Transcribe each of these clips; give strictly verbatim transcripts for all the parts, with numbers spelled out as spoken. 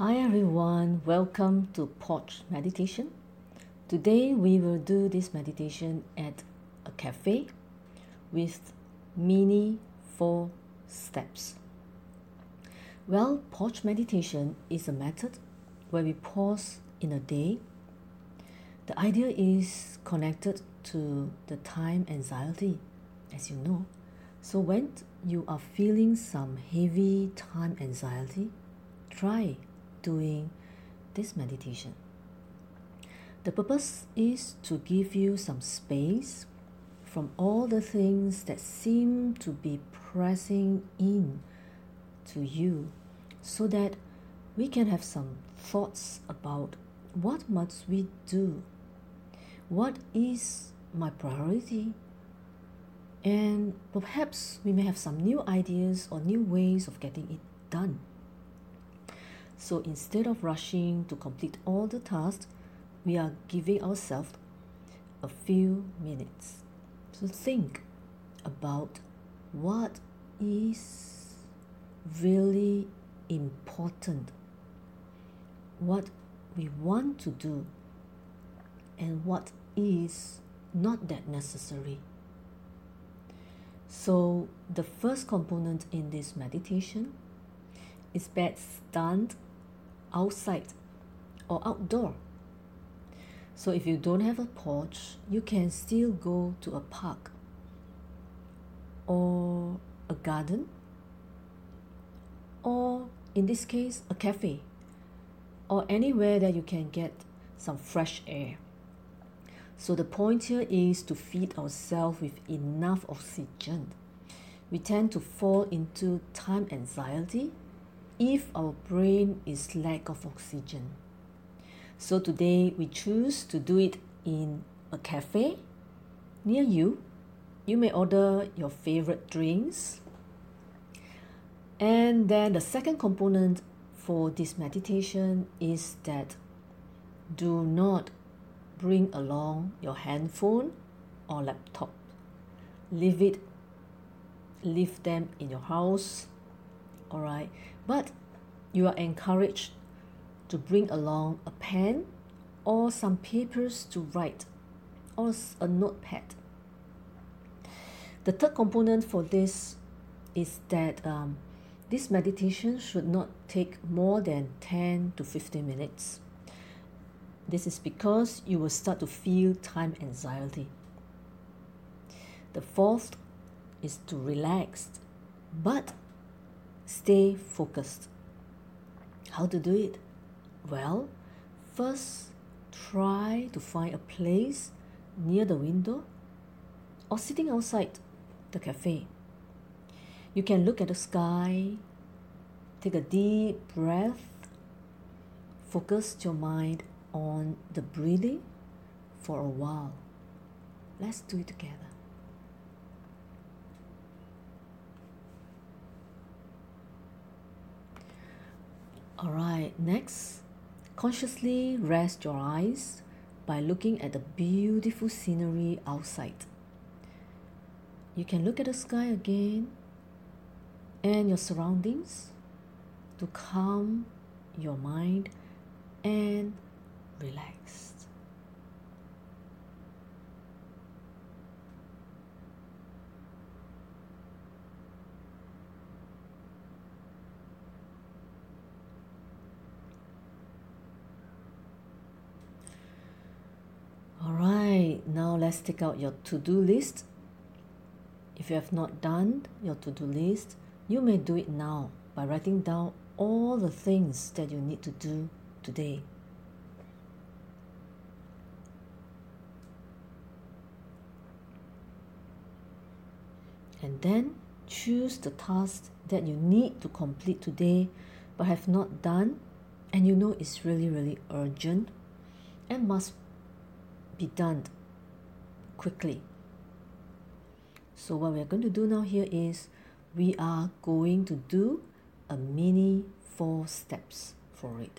Hi everyone, welcome to Porch Meditation. Today we will do this meditation at a cafe with mini four steps. Well, Porch Meditation is a method where we pause in a day. The idea is connected to the time anxiety, as you know. So when you are feeling some heavy time anxiety, try doing this meditation. The purpose is to give you some space from all the things that seem to be pressing in to you so that we can have some thoughts about what must we do, what is my priority, and perhaps we may have some new ideas or new ways of getting it done. So instead of rushing to complete all the tasks, we are giving ourselves a few minutes to think about what is really important, what we want to do, and what is not that necessary. So the first component in this meditation is best done outside or outdoor. So if you don't have a porch, you can still go to a park or a garden, or in this case a cafe, or anywhere that you can get some fresh air. So the point here is to feed ourselves with enough oxygen. We tend to fall into time anxiety if our brain is lack of oxygen. So today we choose to do it in a cafe near you. You may order your favorite drinks. And then the second component for this meditation is that do not bring along your handphone or laptop. Leave it, leave them in your house. All right, but you are encouraged to bring along a pen or some papers to write or a notepad. The third component for this is that um, this meditation should not take more than ten to fifteen minutes. This is because you will start to feel time anxiety. The fourth is to relax, but stay focused. How to do it? Well, first try to find a place near the window or sitting outside the cafe. You can look at the sky, take a deep breath, focus your mind on the breathing for a while. Let's do it together. Alright, next, consciously rest your eyes by looking at the beautiful scenery outside. You can look at the sky again and your surroundings to calm your mind and relax. Alright, now let's take out your to-do list. If you have not done your to-do list, you may do it now by writing down all the things that you need to do today. And then choose the task that you need to complete today but have not done, and you know it's really, really urgent and must be done quickly. So what we are going to do now here is we are going to do a mini four steps for it.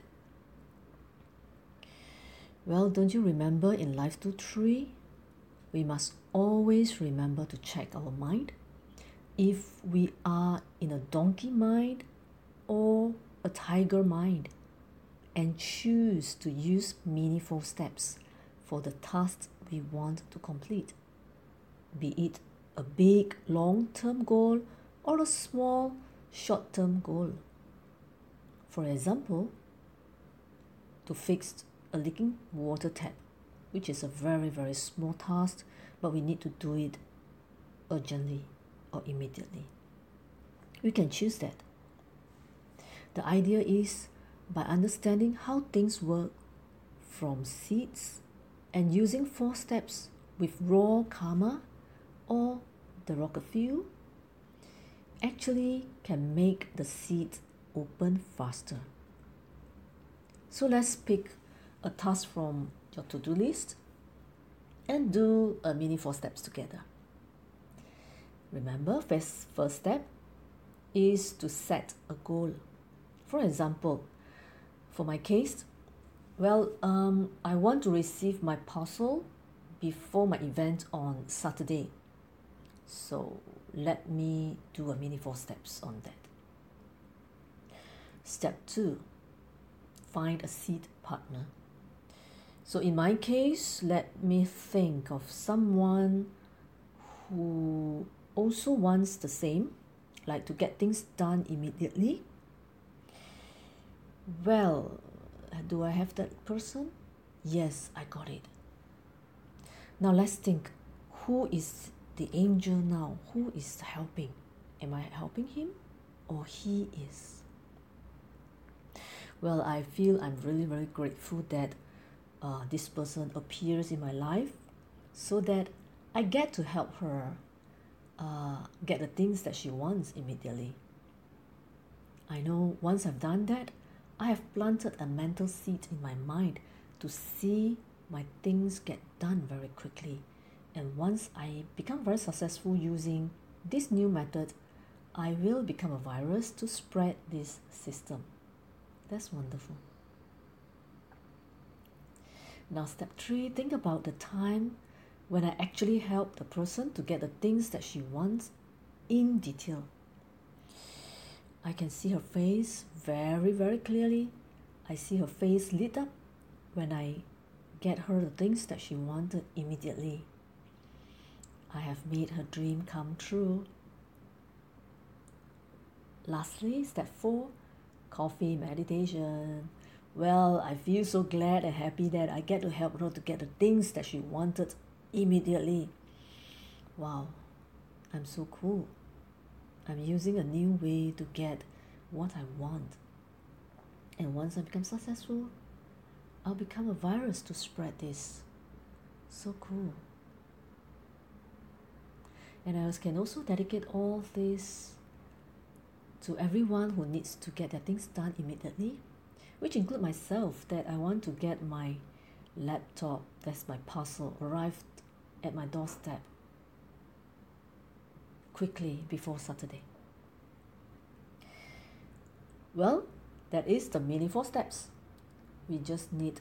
Well, don't you remember in Life to Tree, we must always remember to check our mind. If we are in a donkey mind or a tiger mind, and choose to use mini four steps for the tasks we want to complete, be it a big long-term goal or a small short-term goal. For example, to fix a leaking water tap, which is a very very small task, but we need to do it urgently or immediately. We can choose that. The idea is by understanding how things work from seeds and using four steps with raw karma or the rocket fuel actually can make the seed open faster. So let's pick a task from your to-do list and do a mini four steps together. Remember, first, first step is to set a goal. For example, for my case, well, um, I want to receive my parcel before my event on Saturday. So let me do a mini four steps on that. Step two, find a seed partner. So in my case, let me think of someone who also wants the same, like to get things done immediately. Well, do I have that person? Yes, I got it. Now let's think, who is the angel now? Who is helping? Am I helping him or he is? Well, I feel I'm really very grateful that uh, this person appears in my life so that I get to help her uh, get the things that she wants immediately. I know once I've done that, I have planted a mental seed in my mind to see my things get done very quickly. And once I become very successful using this new method, I will become a virus to spread this system. That's wonderful. Now step three, think about the time when I actually help the person to get the things that she wants in detail. I can see her face very, very clearly. I see her face lit up when I get her the things that she wanted immediately. I have made her dream come true. Lastly, step four, coffee meditation. Well, I feel so glad and happy that I get to help her to get the things that she wanted immediately. Wow, I'm so cool. I'm using a new way to get what I want. And once I become successful, I'll become a virus to spread this. So cool. And I can also dedicate all this to everyone who needs to get their things done immediately, which include myself, that I want to get my laptop, that's my parcel, arrived at my doorstep quickly before Saturday. Well, that is the mini four steps. We just need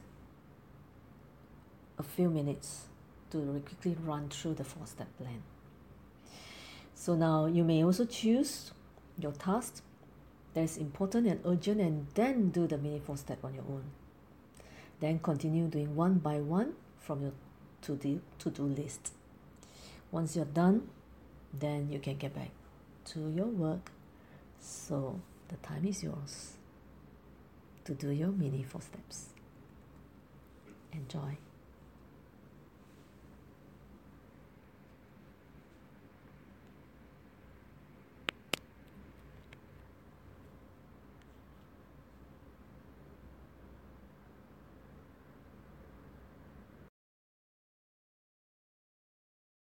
a few minutes to quickly run through the four-step plan. So now you may also choose your task that is important and urgent and then do the mini four step on your own. Then continue doing one by one from your to-do to-do list. Once you're done, then you can get back to your work. So the time is yours to do your mini four steps. Enjoy.